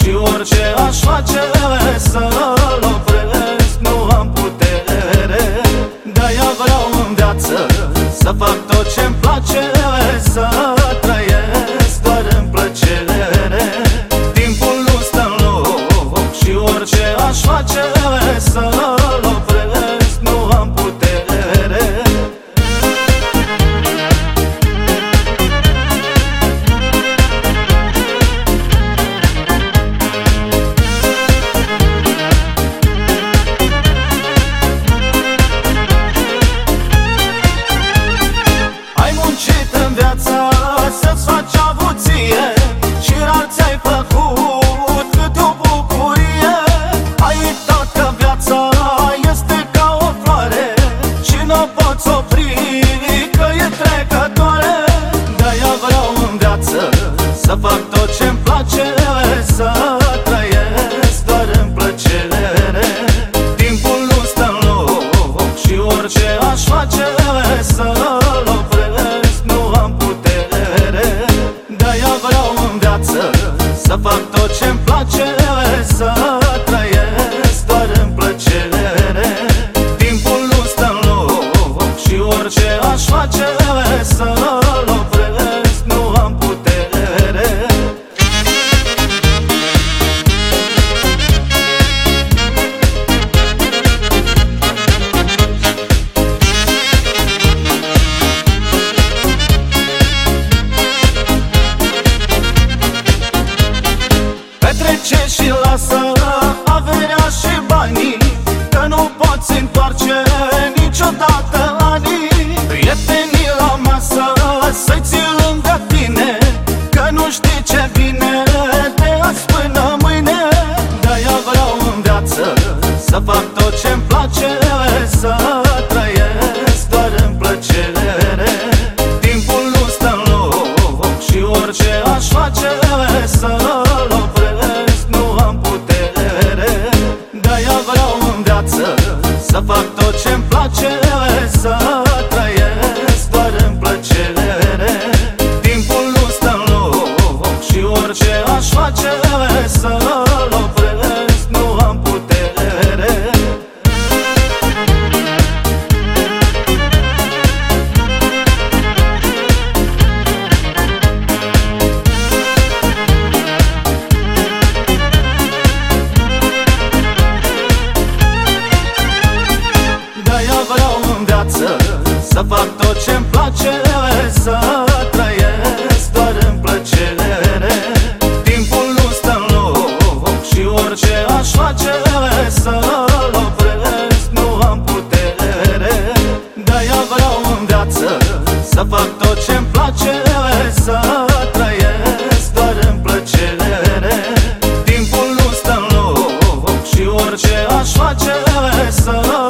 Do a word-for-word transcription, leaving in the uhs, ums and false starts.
Și orice aș face să-l opresc, nu am putere. De-aia vreau în viață să fac tot ce-mi place, să trăiesc doar în plăcere. Timpul nu stă în loc și orice aș face să-l opresc, nu am putere. Ai muncit în viață să-ți faci avuție și rar ți-ai făcut cât o bucurie. Ai uitat că viața este ca o floare și n-o poți opri, că e trecătoare. De-aia vreau în viață să fac tot ce-mi place, să trăiesc doar în plăcere. Timpul nu stă în loc și orice aș face să-l opresc, nu am putere. De-aia vreau în viață să fac tot ce-mi place, să trăiesc doar în plăcere. Timpul nu stă în loc și orice aș face să-l opresc, nu am putere. Petrece și lasă averea și banii, că nu poți întoarce niciodată anii. Prietenii la masă să-i ții lângă tine, că nu știi ce vine de azi până mâine. De-aia vreau în viață să fac tot ce-mi place, să trăiesc doar în plăcere. Timpul nu stă în loc și orice aș face să-l opresc, nu am putere. De-aia vreau în viață să fac tot ce-mi place, să trăiesc doar în plăcere. Timpul nu stă în loc și orice aș face să-l opresc, nu am putere. De-aia vreau în viață să fac tot ce-mi place, să trăiesc doar în plăcere. Timpul nu stă în loc și orice aș face să-l opresc, nu am putere. De-aia vreau în viață să fac tot ce-mi place, să trăiesc doar în plăcere. Timpul nu stă în loc și orice aș face să